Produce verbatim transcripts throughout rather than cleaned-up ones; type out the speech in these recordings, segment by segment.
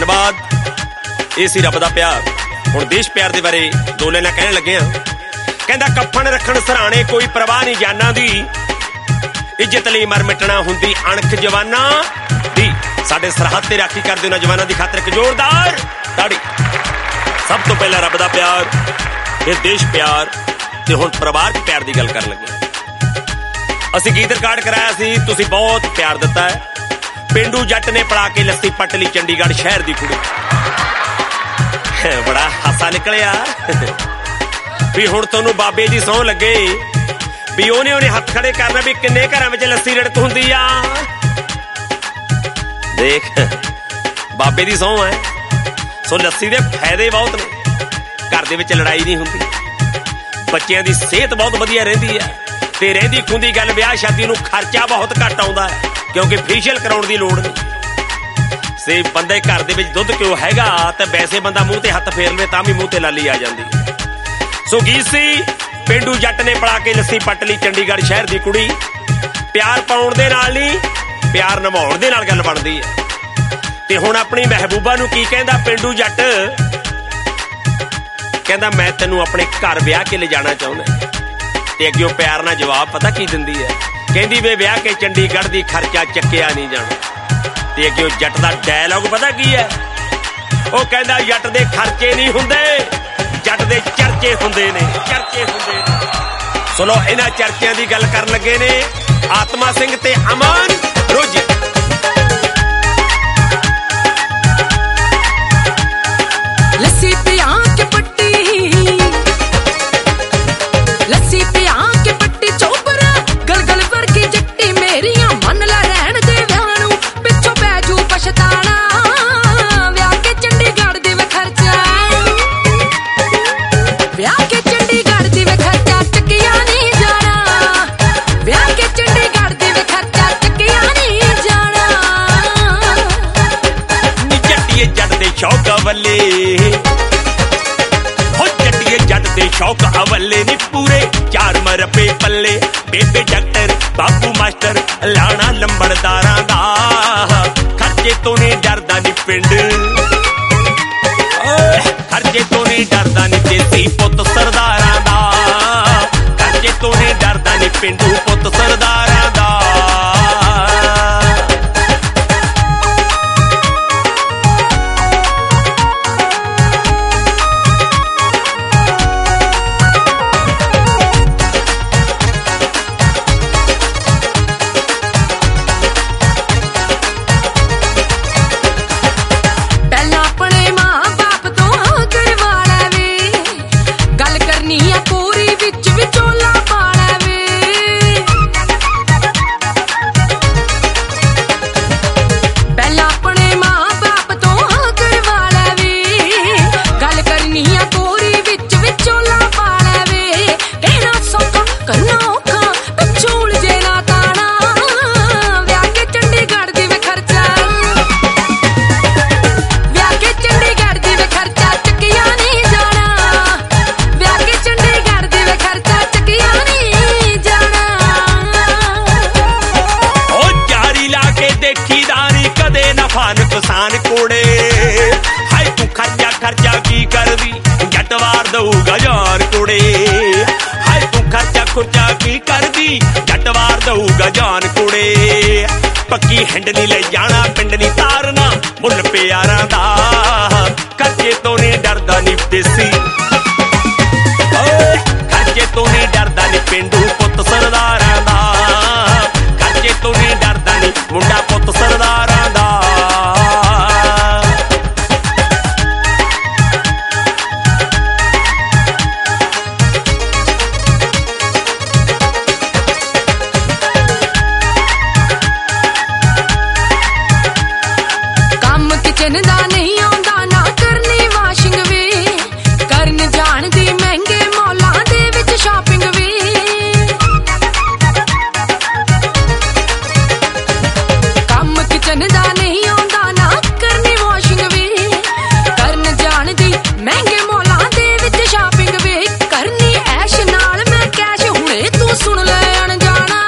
बाद ये सी रब दा प्यार। हुण देश प्यार दे बारे दो लाइनां कहण लगे आ। कहंदा कफन रखण सराणे कोई परवाह नहीं जाना दी, इज्जत लई मर मिटना हुंदी अणख जवाना दी। साडे सरहद ते राखी करदे नौजवानां दी खातर एक जोरदार ताड़ी। सब तो पहला रब दा प्यार, फिर देश प्यार ते हुण परिवार च प्यार दी गल करन लगे। असीं गीत रिकार्ड कराया सी, तुसीं बहुत प्यार दिता है। पेंडू जट ने पड़ा के लस्सी पट ली चंडीगढ़ शहर दी कुड़ी। बड़ा हासा निकलिया भी हुण तुहानूं बाबे दी सौं लगे भी ओने ओने हथ खड़े करना भी किन्ने घरां विच लस्सी रिड़क हुंदी आ। देख बाबे दी सौं है, सो लस्सी दे फायदे बहुत ने। घर दे विच लड़ाई नहीं हुंदी, बच्चियां दी सेहत बहुत वधिया रहिंदी है ते रहिंदी खुंदी गल ब्याह शादी नूं खर्चा बहुत घट आउंदा है क्योंकि फेशियल कराउण दी लोड़ नहीं। से बंदे घर दे विच दुध क्यों हैगा ते वैसे बंदा मूंह ते हथ फेर लवे तां भी मूंह ते लाली आ जांदी है। सो गीत सी पेंडू जट ने पड़ा के लस्सी पट ली चंडीगढ़ शहर दी कुड़ी। प्यार पाउण दे नाल नहीं, प्यार निभाउण दे नाल गल बनदी है। ते हुण अपनी महबूबा नूं की कहंदा पेंडू जट, कहंदा मैं तैनूं अपने घर ब्याह के ले जाना चाहुंदा। ते अगे ओह प्यार नाल जवाब पता की दिंदी है, कहंदी वे ब्याह के चंडीगढ़ दी खर्चा चक्किया नहीं जाना। ते अगे ओह जट दा डायलॉग पता की है, ओह कहंदा जट दे खर्चे नहीं हुंदे, जट दे चर्चे हुंदे ने, चर्चे हुंदे ने। सुनो इन्हां चर्चियां दी गल करन लगे ने आत्मा सिंह ते अमन रोजी। लस्सी पिया के पट्टी, लस्सी पिया के पट्टी चोपरा गलगल वर्गी जट्टी मेरियां मन ला रहन दे व्याहणू पिछों पैजू पछताना। व्याह के चंडीगढ़ दी वे खर्चा, व्याह के चंडीगढ़ दी वे खर्चा चकिया नहीं जाना। व्याह के चंडीगढ़ दी वे खर्चा चकिया नहीं जाना। नी जट्टिए जट दे शौक अवले, हो जट्टिए जट दे शौक अवले नी पूरे चार मरपे पल्ले। बेबे डॉक्टर बापू मास्टर लाना लंबड़दारां दा खर्चे तो नहीं डरदा नी पिंड, खर्चे तो नहीं डरदा नी देसी पुत सरदारां दा, खर्चे तो नहीं डरदा नी पिंडू पुत सरदारां दा। पहला अपने मां बाप तो आकर वाला वे, गल करनी है पूरी विच विचोला पाला वे। पहला अपने मां बाप तो आकर वाला वे, गल करनी है पूरी विच विचोला पाला वे। कहना सौखा करना औखा पिछोल जे ना ताना। व्याह के चंडीगढ़ दी वे खर्चा, व्याह के चंडीगढ़ दी वे खर्चा चकिया नहीं जाना। व्याह के चंडीगढ़ दी वे खर्चा चकिया नहीं जाना। ओ जारी लाके देखी दारी कदे नफा नुकसान कोड़े। हाय तू खर्चा खर्चा की कर दी जटवार दऊगा जान कोड़े। हाय तू खर्चा खुर्चा की कर दी जटवार दऊगा जान कोड़े। पक्की हिंड नहीं ले जाना पिंड नहीं तारना मुल प्यारां दा, खर्चे तो नहीं डरदा नी देसी, ओए खर्चे तो नहीं डरदा नी पिंडू पुत सरदारां दा, खर्चे तो नहीं डरदा नी मुंडा पुत सरदारां दा। ਕੰਮ ਕਿਚਨ ਦਾ ਨਹੀਂ ਆਉਂਦਾ ਨਾ ਕਰਨੀ ਵਾਸ਼ਿੰਗ ਵੇ, ਕਰਨ ਜਾਣਦੀ ਮਹਿੰਗੇ ਮੌਲਾਂ ਦੇ ਵਿੱਚ ਸ਼ਾਪਿੰਗ ਵੇ। ਕੰਮ ਕਿਚਨ ਦਾ ਨਹੀਂ ਆਉਂਦਾ ਨਾ ਕਰਨੀ ਵਾਸ਼ਿੰਗ ਵੇ, ਕਰਨ ਜਾਣਦੀ ਮਹਿੰਗੇ ਮੌਲਾਂ ਦੇ ਵਿੱਚ ਸ਼ਾਪਿੰਗ ਵੇ। ਕਰਨੀ ਐਸ਼ ਨਾਲ ਮੈਂ ਕੈਸ਼ ਹੁਣੇ ਤੂੰ ਸੁਣ ਲੈ ਅਣਜਾਣਾ।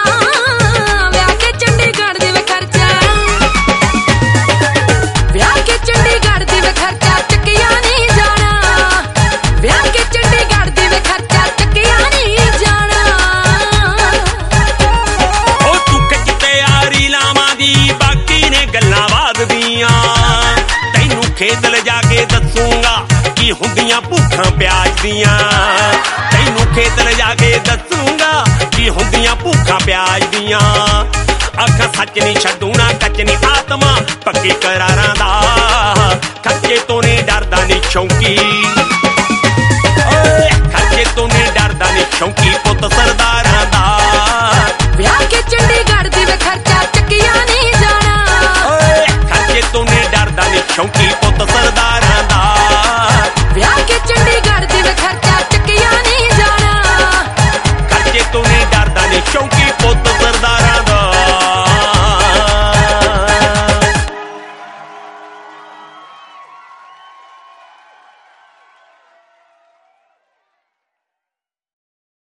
व्याह के चंडीगढ़ दी वे खर्चा, व्याह के चंडीगढ़ ਦੱਸੂਗਾ ਕੀ ਹੁੰਦੀਆਂ ਭੁੱਖਾਂ ਪਿਆਜ ਦੀਆਂ ਤੈਨੂੰ ਖੇਤ ਲਿਜਾ ਕੇ ਦੱਸੂਗਾ ਕੀ ਹੁੰਦੀਆਂ ਭੁੱਖਾਂ ਪਿਆਜ ਦੀਆਂ ਅੱਖਾਂ ਸੱਚ ਨਹੀਂ ਛੱਡੂ ਨਾ ਕੱਚ ਨਹੀਂ ਆਤਮਾ ਪੱਕੇ ਕਰਾਰਾਂ ਦਾ ਖਰਚੇ ਤੋਂ ਨਹੀਂ ਡਰਦਾ ਨਹੀਂ ਸ਼ੌਂਕੀ ਓਏ ਖਰਚੇ ਤੋਂ ਨਹੀਂ ਡਰਦਾ ਨਹੀਂ ਸ਼ੌਂਕੀ ਪੁੱਤ ਸਰਦਾਰਾਂ ਦਾ ਵਿਆਹ ਕੇ ਚੰਡੀਗੜ੍ਹ ਦੀ ਵੇ ਖਰਚਾ ਚੱਕਿਆ ਨਹੀਂ ਜਾਣਾ ਓਏ ਖਰਚੇ ਤੋਂ ਨਹੀਂ ਡਰਦਾ ਨਹੀਂ ਸ਼ੌਂਕੀ ਪੁੱਤ ਸਰਦਾਰਾਂ